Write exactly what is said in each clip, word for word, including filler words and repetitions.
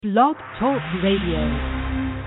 Blog Talk Radio.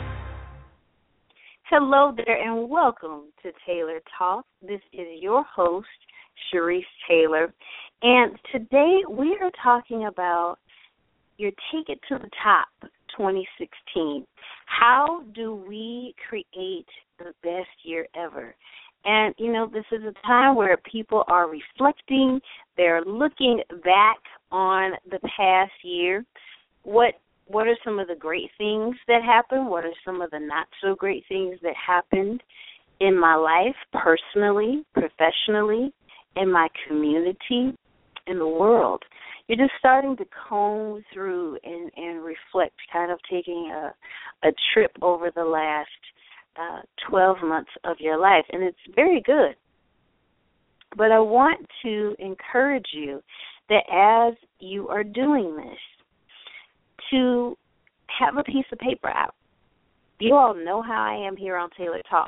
Hello there and welcome to Taylor Talk. This is your host, Sharice Taylor. And today we are talking about your Take It to the Top twenty sixteen. How do we create the best year ever? And, you know, this is a time where people are reflecting. They're looking back on the past year. What What are some of the great things that happened? What are some of the not-so-great things that happened in my life, personally, professionally, in my community, in the world? You're just starting to comb through and, and reflect, kind of taking a, a trip over the last uh, twelve months of your life, and it's very good. But I want to encourage you that as you are doing this, to have a piece of paper out. You all know how I am here on Taylor Talk.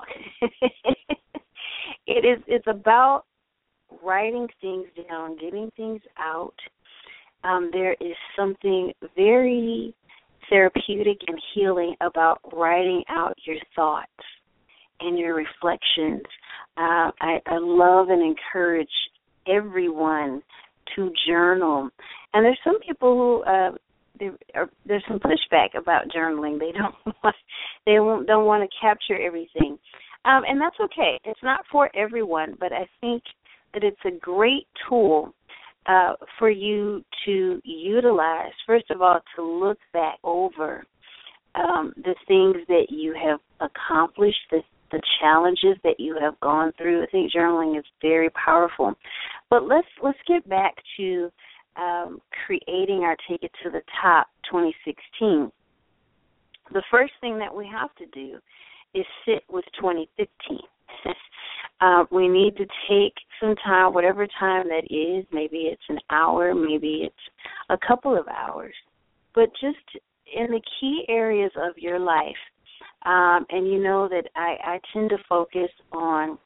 it is it's about writing things down, getting things out. Um, there is something very therapeutic and healing about writing out your thoughts and your reflections. Uh, I, I love and encourage everyone to journal. And there's some people who uh, There are, there's some pushback about journaling. They don't want, they won't, don't want to capture everything, um, and that's okay. It's not for everyone, but I think that it's a great tool uh, for you to utilize. First of all, to look back over um, the things that you have accomplished, the, the challenges that you have gone through. I think journaling is very powerful. But let's let's get back to Um, creating our Take It to the Top twenty sixteen. The first thing that we have to do is sit with twenty fifteen. uh, we need to take some time, whatever time that is. Maybe it's an hour, maybe it's a couple of hours. But just in the key areas of your life, um, and you know that I, I tend to focus on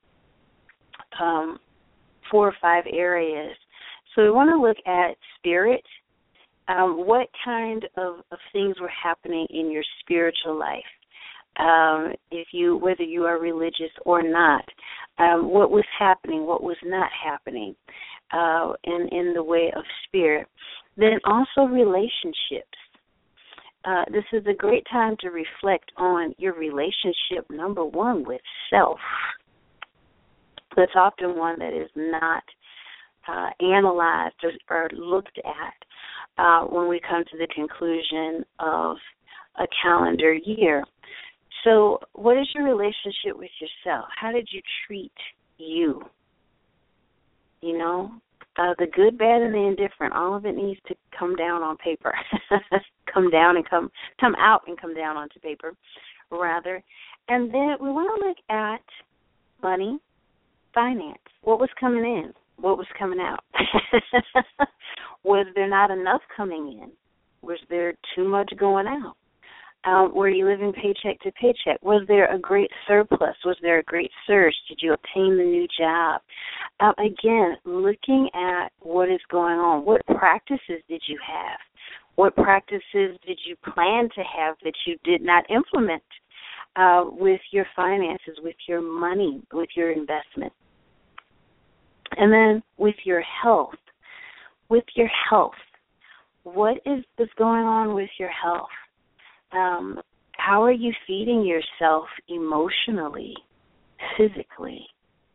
um, four or five areas. So we want to look at spirit. Um, what kind of, of things were happening in your spiritual life? Um, if you, whether you are religious or not, um, what was happening? What was not happening uh, in in the way of spirit? Then also relationships. Uh, this is a great time to reflect on your relationship. Number one, with self. That's often one that is not Uh, analyzed or, or looked at uh, when we come to the conclusion of a calendar year. So what is your relationship with yourself? How did you treat you? You know, uh, the good, bad, and the indifferent, all of it needs to come down on paper. come down and come, come out and come down onto paper, rather. And then we want to look at money, finance. What was coming in? What was coming out? Was there not enough coming in? Was there too much going out? Um, were you living paycheck to paycheck? Was there a great surplus? Was there a great surge? Did you obtain the new job? Um, again, looking at what is going on. What practices did you have? What practices did you plan to have that you did not implement uh, with your finances, with your money, with your investment? And then with your health, with your health, what is, is going on with your health? Um, how are you feeding yourself emotionally, physically?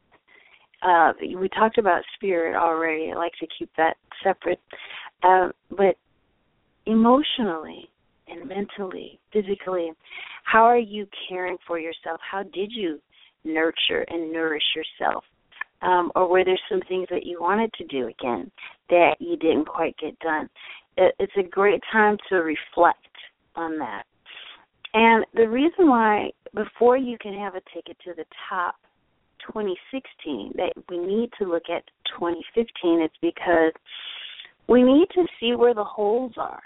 Uh, we talked about spirit already. I like to keep that separate. Uh, but emotionally and mentally, physically, how are you caring for yourself? How did you nurture and nourish yourself? Um, or were there some things that you wanted to do again that you didn't quite get done? It, it's a great time to reflect on that. And the reason why, before you can have a ticket to the top twenty sixteen, that we need to look at twenty fifteen, is because we need to see where the holes are.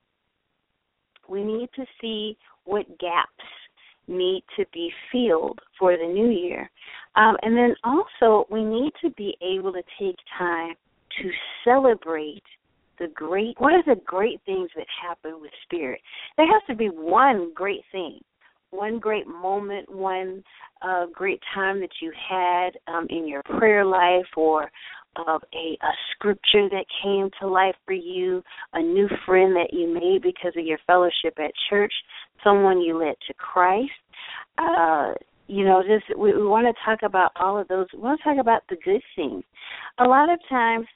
We need to see what gaps need to be filled for the new year. Um, and then also we need to be able to take time to celebrate the great, what are the great things that happen with spirit? There has to be one great thing, one great moment, one uh, great time that you had um, in your prayer life, or of a, a scripture that came to life for you, a new friend that you made because of your fellowship at church, someone you led to Christ. Uh, you know, just we, we want to talk about all of those. We want to talk about the good things. A lot of times,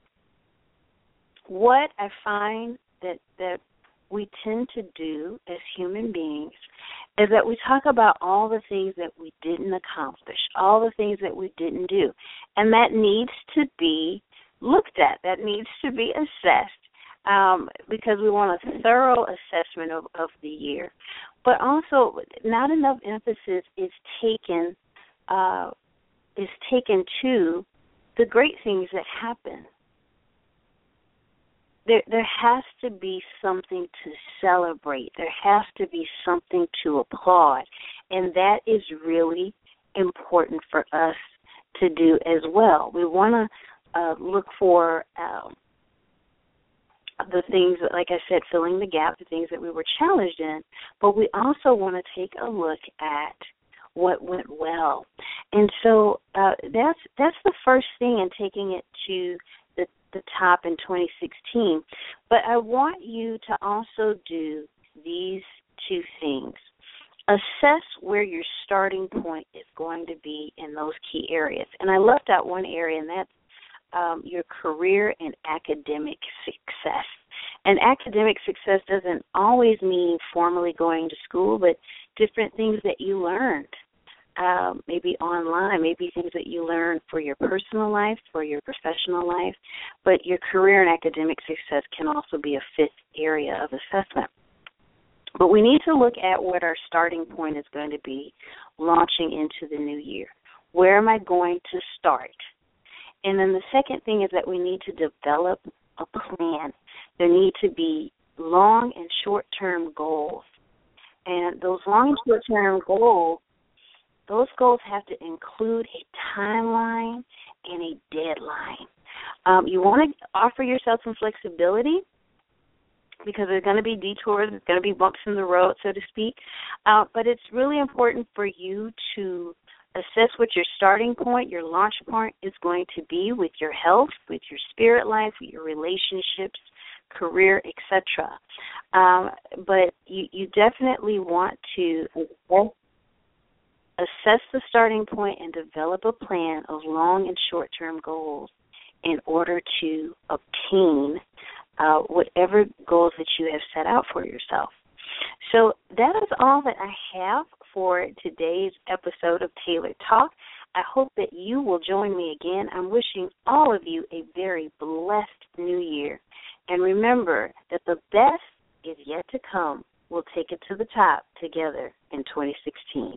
what I find that, that we tend to do as human beings is that we talk about all the things that we didn't accomplish, all the things that we didn't do. And that needs to be looked at. That needs to be assessed um, because we want a thorough assessment of, of the year. But also, not enough emphasis is taken uh, is taken to the great things that happen. There, there has to be something to celebrate. There has to be something to applaud. And that is really important for us to do as well. We want to uh, look for um, the things, like I said, filling the gap, the things that we were challenged in, but we also want to take a look at what went well. And so uh, that's that's the first thing in taking it to the, the top in twenty sixteen. But I want you to also do these two things. Assess where your starting point is going to be in those key areas. And I left out one area, and that's um, your career and academic success. And academic success doesn't always mean formally going to school, but different things that you learned, um, maybe online, maybe things that you learned for your personal life, for your professional life. But your career and academic success can also be a fifth area of assessment. But we need to look at what our starting point is going to be launching into the new year. Where am I going to start? And then the second thing is that we need to develop a plan. There need to be long and short-term goals. And those long and short-term goals, those goals have to include a timeline and a deadline. Um, you want to offer yourself some flexibility because there's going to be detours, there's going to be bumps in the road, so to speak. Uh, but it's really important for you to assess what your starting point, your launch point is going to be with your health, with your spirit life, with your relationships, career, et cetera. Um, but you, you definitely want to assess the starting point and develop a plan of long and short-term goals in order to obtain uh, whatever goals that you have set out for yourself. So that is all that I have for today's episode of Tailored Talk. I hope that you will join me again. I'm wishing all of you a very blessed new year. And remember that the best is yet to come. We'll take it to the top together in twenty sixteen.